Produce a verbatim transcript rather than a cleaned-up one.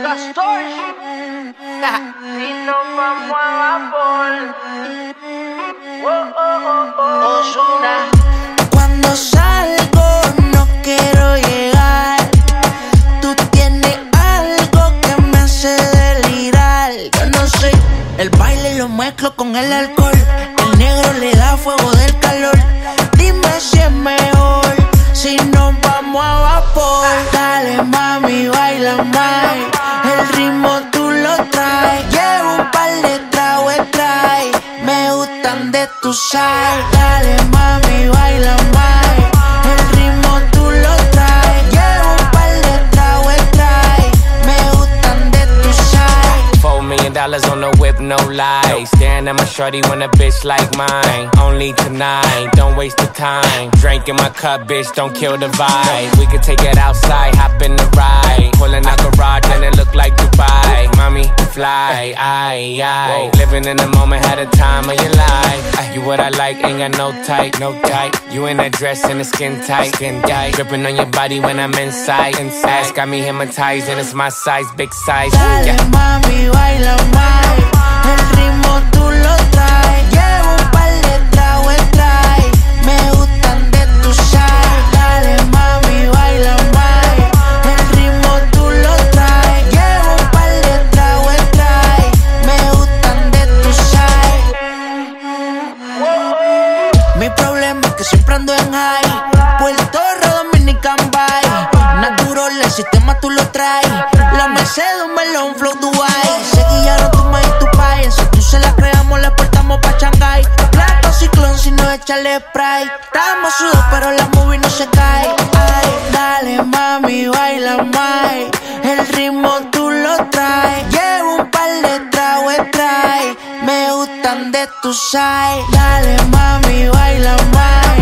Si nos vamos a vapor. Oh, oh, oh, oh. Ozuna. Cuando salgo no quiero llegar. Tú tienes algo que me hace delirar. Yo no sé, el baile lo mezclo con el alcohol. El negro le da fuego del calor. Dime si es mejor si nos vamos a vapor. Dale mami, baila más. El ritmo tú lo traes. Llevo un par de tragos trae. Me gustan de tu sal. Dale mami, baila más. El ritmo tú lo traes. Llevo un par de tragos trae. Me gustan de tu sal. Four million dollars on the whip, no lies. Staring at my shorty when a bitch like mine. Only tonight, don't waste the time. Drink in my cup, bitch, don't kill the vibe. We could take it outside, hop in the ride. Pulling out garage and it look like Dubai. Mommy, fly, aye, aye. Living in the moment, had a time of your life. Ay, you what I like, ain't got no type, no type. You in that dress and the skin tight, skin tight. Dripping on your body when I'm inside, inside. Got me hypnotized and it's my size, big size. Dale Yeah. mami, baila más. El ritmo tú lo traes. Llevo un par de tragos trae. Me gustan de tu sal. Dale mami, baila más. El ritmo tú lo traes. Llevo un par de tragos trae. Me gustan de tu sal. Mi problema es que siempre ando en high. Puerto Rico, Dominican Bay. Natural, el sistema tú lo traes. La Mercedes, un melón, flow Dubai. Seguillaron tu maíz y tu país. Si tú se la creamos, le portamos pa' Shanghai. Plato ciclón, si no echarle spray. Estamos sudados, pero la movie no se cae. Ay, dale mami, baila más. El ritmo tú lo traes. Llevo un par de tragos trae. Me gustan de tu side. Dale mami, baila más.